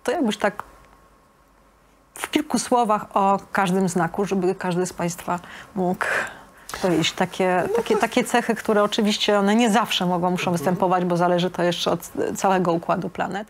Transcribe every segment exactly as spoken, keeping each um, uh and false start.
to jakbyś tak w kilku słowach o każdym znaku, żeby każdy z Państwa mógł powiedzieć takie, takie, takie cechy, które oczywiście one nie zawsze mogą, muszą występować, bo zależy to jeszcze od całego układu planet.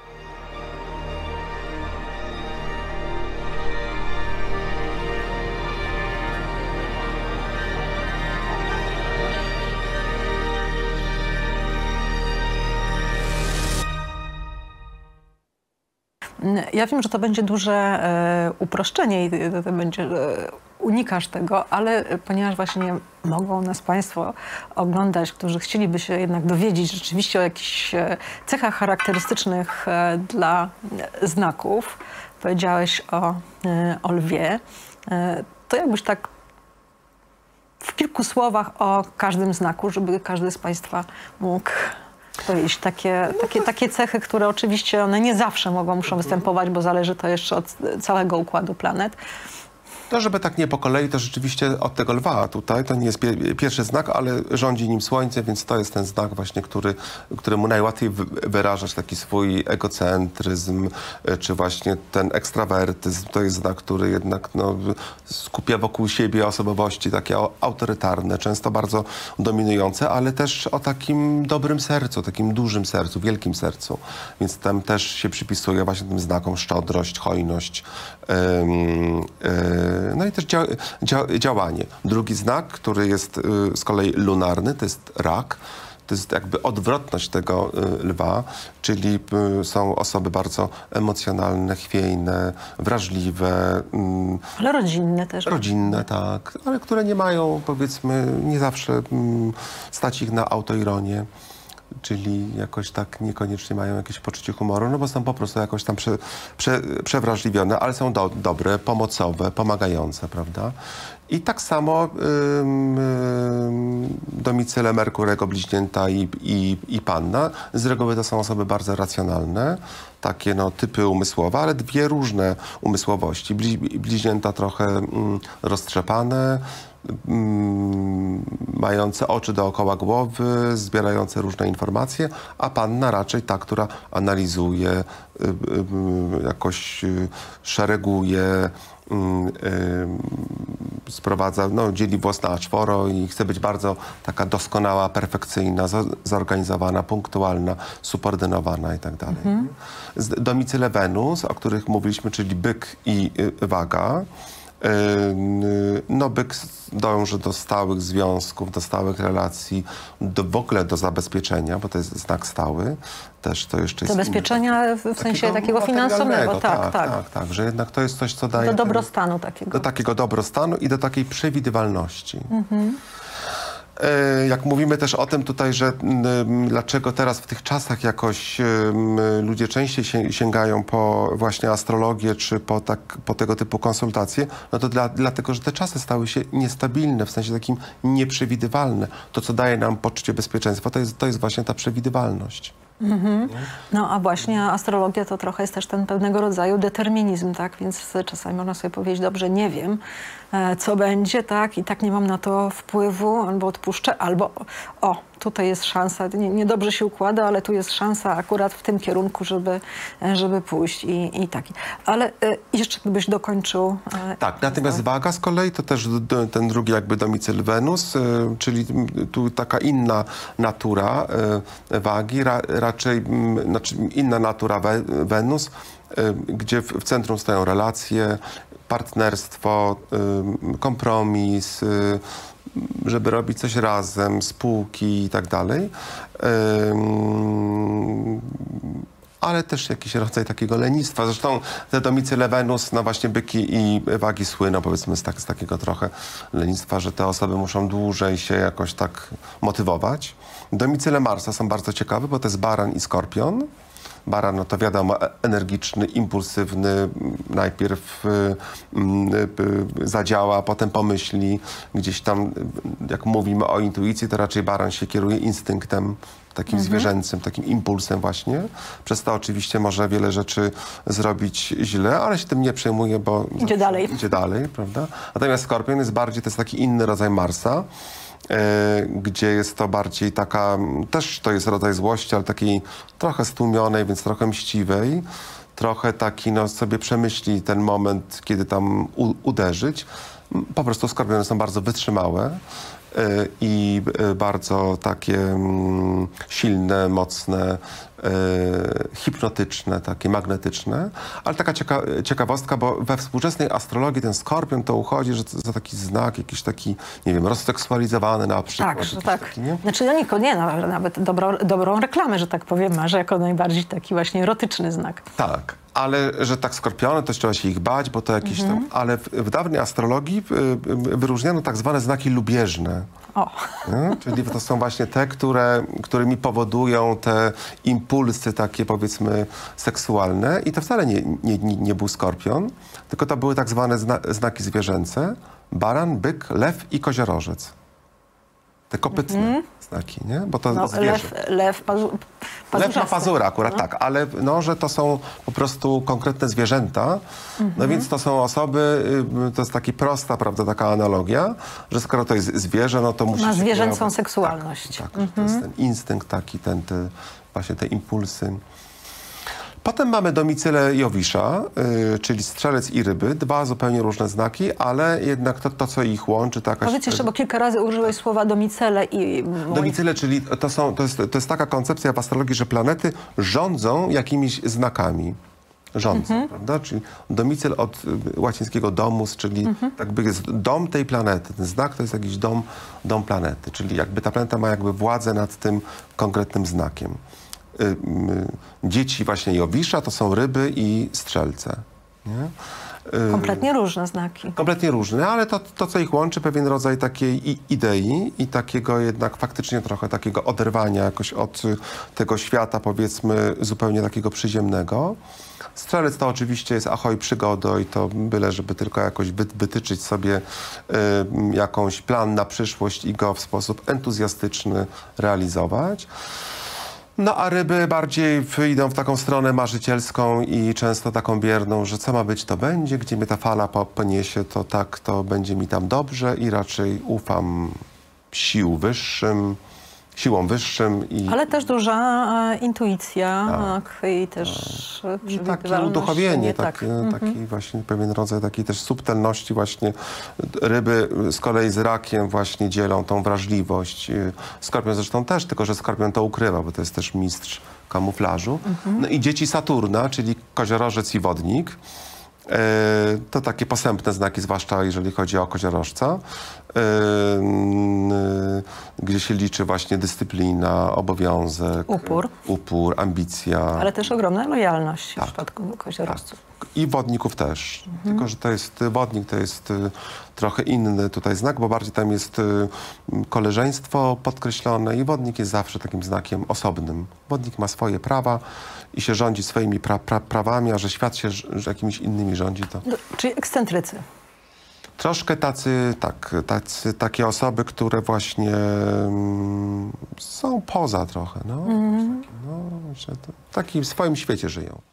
Ja wiem, że to będzie duże e, uproszczenie i to, to będzie, e, unikasz tego, ale ponieważ właśnie mogą nas Państwo oglądać, którzy chcieliby się jednak dowiedzieć rzeczywiście o jakichś e, cechach charakterystycznych e, dla znaków, powiedziałeś o, e, o lwie, e, to jakbyś tak w kilku słowach o każdym znaku, żeby każdy z Państwa mógł powiedzieć takie, takie, takie cechy, które oczywiście one nie zawsze mogą, muszą występować, bo zależy to jeszcze od całego układu planet. To, żeby tak nie po kolei, to rzeczywiście od tego lwa tutaj, to nie jest pie pierwszy znak, ale rządzi nim słońce, więc to jest ten znak właśnie, który, któremu najłatwiej wyrażać taki swój egocentryzm, czy właśnie ten ekstrawertyzm. To jest znak, który jednak no, skupia wokół siebie osobowości takie autorytarne, często bardzo dominujące, ale też o takim dobrym sercu, takim dużym sercu, wielkim sercu. Więc tam też się przypisuje właśnie tym znakom szczodrość, hojność, ym, yy, no i też dzia dzia działanie. Drugi znak, który jest y, z kolei lunarny, to jest rak. To jest jakby odwrotność tego y, lwa, czyli y, są osoby bardzo emocjonalne, chwiejne, wrażliwe. Y, ale rodzinne też. Rodzinne, tak, ale które nie mają, powiedzmy, nie zawsze y, stać ich na autoironię. Czyli jakoś tak niekoniecznie mają jakieś poczucie humoru, no bo są po prostu jakoś tam prze, prze, przewrażliwione, ale są do, dobre, pomocowe, pomagające, prawda? I tak samo ym, ym, domicyle Merkurego, Bliźnięta i, i, i Panna. Z reguły to są osoby bardzo racjonalne, takie no, typy umysłowe, ale dwie różne umysłowości. Bli, bliźnięta trochę mm, roztrzepane, Mm, mające oczy dookoła głowy, zbierające różne informacje, a Panna raczej ta, która analizuje, y, y, jakoś y, szereguje, y, y, sprowadza, no, dzieli włos na czworo i chce być bardzo taka doskonała, perfekcyjna, zorganizowana, punktualna, subordynowana i tak dalej. Mhm. Domicyle Wenus, o których mówiliśmy, czyli byk i y, waga. No, byk dąży do stałych związków, do stałych relacji, do, w ogóle do zabezpieczenia, bo to jest znak stały. Też to jeszcze jest zabezpieczenia w sensie takiego, takiego finansowego, tak, tak, tak. tak, tak, że jednak to jest coś, co daje... Do dobrostanu takiego. Do takiego dobrostanu i do takiej przewidywalności. Mhm. Jak mówimy też o tym tutaj, że dlaczego teraz w tych czasach jakoś ludzie częściej sięgają po właśnie astrologię czy po, tak, po tego typu konsultacje, no to dla, dlatego, że te czasy stały się niestabilne, w sensie takim nieprzewidywalne. To, co daje nam poczucie bezpieczeństwa, to jest, to jest właśnie ta przewidywalność. Mhm. No a właśnie astrologia to trochę jest też ten pewnego rodzaju determinizm, tak? Więc czasami można sobie powiedzieć, dobrze, nie wiem, e, co będzie, tak? I tak nie mam na to wpływu, albo odpuszczę, albo o, tutaj jest szansa, nie, niedobrze się układa, ale tu jest szansa akurat w tym kierunku, żeby, żeby pójść i, i taki. Ale e, jeszcze gdybyś dokończył... E, tak, natomiast waga z kolei to też do, ten drugi jakby domicyl Wenus, e, czyli tu taka inna natura e, wagi, ra, raczej m, znaczy inna natura we, Wenus, e, gdzie w, w centrum stoją relacje, partnerstwo, e, kompromis, e, żeby robić coś razem, spółki i tak dalej. Ale też jakiś rodzaj takiego lenistwa. Zresztą te domicyle Wenus, no właśnie byki i wagi słyną, powiedzmy, z, tak, z takiego trochę lenistwa, że te osoby muszą dłużej się jakoś tak motywować. Domicyle Marsa są bardzo ciekawe, bo to jest Baran i Skorpion. Baran, no to wiadomo, energiczny, impulsywny, najpierw y, y, y, zadziała, a potem pomyśli. Gdzieś tam, jak mówimy o intuicji, to raczej Baran się kieruje instynktem, takim mhm. zwierzęcym, takim impulsem właśnie. Przez to oczywiście może wiele rzeczy zrobić źle, ale się tym nie przejmuje, bo idzie dalej. Idzie dalej, prawda? Natomiast Skorpion jest bardziej, to jest taki inny rodzaj Marsa, E, gdzie jest to bardziej taka, też to jest rodzaj złości, ale takiej trochę stłumionej, więc trochę mściwej, trochę taki, no sobie przemyśli ten moment, kiedy tam u, uderzyć. Po prostu skorpiony są bardzo wytrzymałe y, i y, bardzo takie mm, silne, mocne, y, hipnotyczne, takie magnetyczne. Ale taka cieka ciekawostka, bo we współczesnej astrologii ten skorpion to uchodzi, że to za taki znak, jakiś taki, nie wiem, rozseksualizowany na przykład. Tak, że jakiś tak. taki, nie? Znaczy ja nie, nie no, ale nawet dobro, dobrą reklamę, że tak powiem, ma, że jako najbardziej taki właśnie erotyczny znak. Tak, ale że tak skorpiony, to trzeba się ich bać, bo to jakieś tam... Ale w, w dawnej astrologii y, y, wyróżniano tak zwane znaki lubieżne. O. Nie? Czyli to są właśnie te, które, którymi powodują te impulsy takie, powiedzmy, seksualne. I to wcale nie, nie, nie, nie był skorpion, tylko to były tak zwane zna znaki zwierzęce. Baran, byk, lew i koziorożec. Te kopytne mm -hmm. znaki, nie? Bo to no, zwierzę. Lew, lew, pazu, lew ma pazura akurat, no. Tak, ale no, że to są po prostu konkretne zwierzęta, mm -hmm. no więc to są osoby, to jest taka prosta, prawda, taka analogia, że skoro to jest zwierzę, no to musi ma się zwierzęcą pojawić. seksualność. Tak, tak mm -hmm. to jest ten instynkt taki, ten, te, właśnie te impulsy. Potem mamy domicyle Jowisza, yy, czyli strzelec i ryby. Dwa zupełnie różne znaki, ale jednak to, to co ich łączy... To jakaś... Powiedz jeszcze, bo kilka razy użyłeś słowa domicele i... Domicyle, czyli to, są, to, jest, to jest taka koncepcja w astrologii, że planety rządzą jakimiś znakami. Rządzą, mhm. prawda? Czyli domicil od łacińskiego domus, czyli mhm. jakby jest dom tej planety. Ten znak to jest jakiś dom, dom planety, czyli jakby ta planeta ma jakby władzę nad tym konkretnym znakiem. Dzieci właśnie Jowisza to są ryby i strzelce. Nie? Kompletnie różne znaki. Kompletnie różne, ale to, to co ich łączy, pewien rodzaj takiej idei i takiego jednak faktycznie trochę takiego oderwania jakoś od tego świata, powiedzmy, zupełnie takiego przyziemnego. Strzelec to oczywiście jest ahoj przygodo i to byle, żeby tylko jakoś wy, wytyczyć sobie y, jakąś plan na przyszłość i go w sposób entuzjastyczny realizować. No a ryby bardziej idą w taką stronę marzycielską i często taką bierną, że co ma być, to będzie, gdzie mnie ta fala poniesie, to tak, to będzie mi tam dobrze i raczej ufam sił wyższym, siłom wyższym. I, ale też duża e, intuicja tak, i też i takie uduchowienie, taki, tak. taki mhm. właśnie pewien rodzaj takiej też subtelności właśnie. Ryby z kolei z rakiem właśnie dzielą tą wrażliwość. Skorpion zresztą też, tylko że skorpion to ukrywa, bo to jest też mistrz kamuflażu. Mhm. No i dzieci Saturna, czyli koziorożec i wodnik. E, to takie posępne znaki, zwłaszcza jeżeli chodzi o koziorożca, e, e, gdzie się liczy właśnie dyscyplina, obowiązek, upór, upór ambicja. Ale też ogromna lojalność tak, w przypadku koziorożców. Tak. I wodników też. Mhm. Tylko że to jest wodnik, to jest y, trochę inny tutaj znak, bo bardziej tam jest y, koleżeństwo podkreślone i wodnik jest zawsze takim znakiem osobnym. Wodnik ma swoje prawa i się rządzi swoimi pra, pra, prawami, a że świat się że jakimiś innymi rządzi, to... No, czyli ekscentrycy. Troszkę tacy, tak, tacy, takie osoby, które właśnie mm, są poza trochę, no. Mhm. Taki, no że to, taki w swoim świecie żyją.